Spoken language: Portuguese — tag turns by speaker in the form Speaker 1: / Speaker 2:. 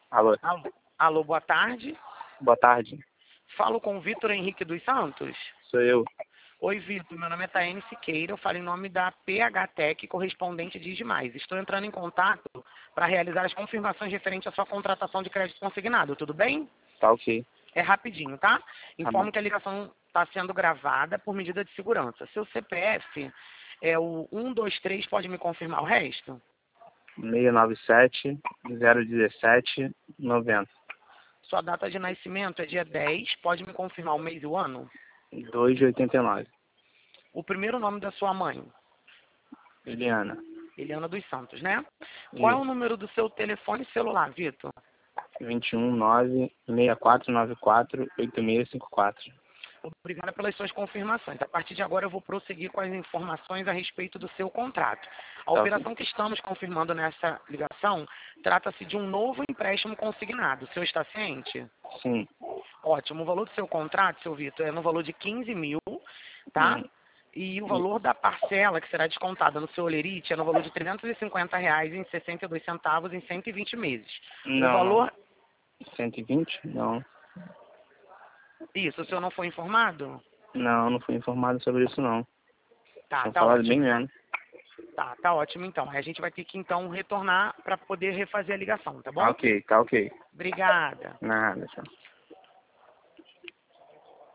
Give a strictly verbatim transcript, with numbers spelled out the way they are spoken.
Speaker 1: Alô,
Speaker 2: Alô, alô, boa tarde.
Speaker 1: boa tarde.
Speaker 2: Falo com o Vitor Henrique dos Santos.
Speaker 1: Sou eu.
Speaker 2: Oi, Vitor. Meu nome é Taene Siqueira. Eu falo em nome da P H Tech, correspondente de Demais. Estou entrando em contato para realizar as confirmações referentes à sua contratação de crédito consignado. Tudo bem?
Speaker 1: Tá ok.
Speaker 2: É rapidinho, tá?
Speaker 1: Tá bom.
Speaker 2: Informo que a ligação está sendo gravada por medida de segurança. Seu C P F é o um dois três, pode me confirmar o resto?
Speaker 1: seis nove sete, zero um sete, noventa.
Speaker 2: Sua data de nascimento é dia dez, pode me confirmar o mês e o ano?
Speaker 1: dois de oitenta e nove.
Speaker 2: O primeiro nome da sua mãe?
Speaker 1: Eliana.
Speaker 2: Eliana dos Santos, né? Qual é o
Speaker 1: Isso.
Speaker 2: número do seu telefone celular, Vitor?
Speaker 1: vinte e um, nove, seis quatro nove quatro, oito seis cinco quatro.
Speaker 2: Obrigada pelas suas confirmações. A partir de agora eu vou prosseguir com as informações a respeito do seu contrato. A
Speaker 1: Tá
Speaker 2: operação
Speaker 1: ok.
Speaker 2: que estamos confirmando nessa ligação trata-se de um novo empréstimo consignado. O senhor está ciente?
Speaker 1: Sim.
Speaker 2: Ótimo. O valor do seu contrato, seu Vitor, é no valor de quinze mil, tá?
Speaker 1: Hum.
Speaker 2: E o
Speaker 1: E-
Speaker 2: valor da parcela que será descontada no seu olerite é no valor de trezentos e cinquenta reais em sessenta e dois centavos em cento e vinte meses. O
Speaker 1: Não, não.
Speaker 2: valor...
Speaker 1: cento e vinte? Não.
Speaker 2: Isso, o senhor não foi informado?
Speaker 1: Não, não fui informado sobre isso não.
Speaker 2: Tá,
Speaker 1: Tinha
Speaker 2: tá
Speaker 1: falado bem
Speaker 2: ótimo.
Speaker 1: menos.
Speaker 2: Tá, tá ótimo então. Aí a gente vai ter que então retornar para poder refazer a ligação, tá
Speaker 1: Tá
Speaker 2: bom?
Speaker 1: ok, tá ok.
Speaker 2: Obrigada.
Speaker 1: Nada, tchau.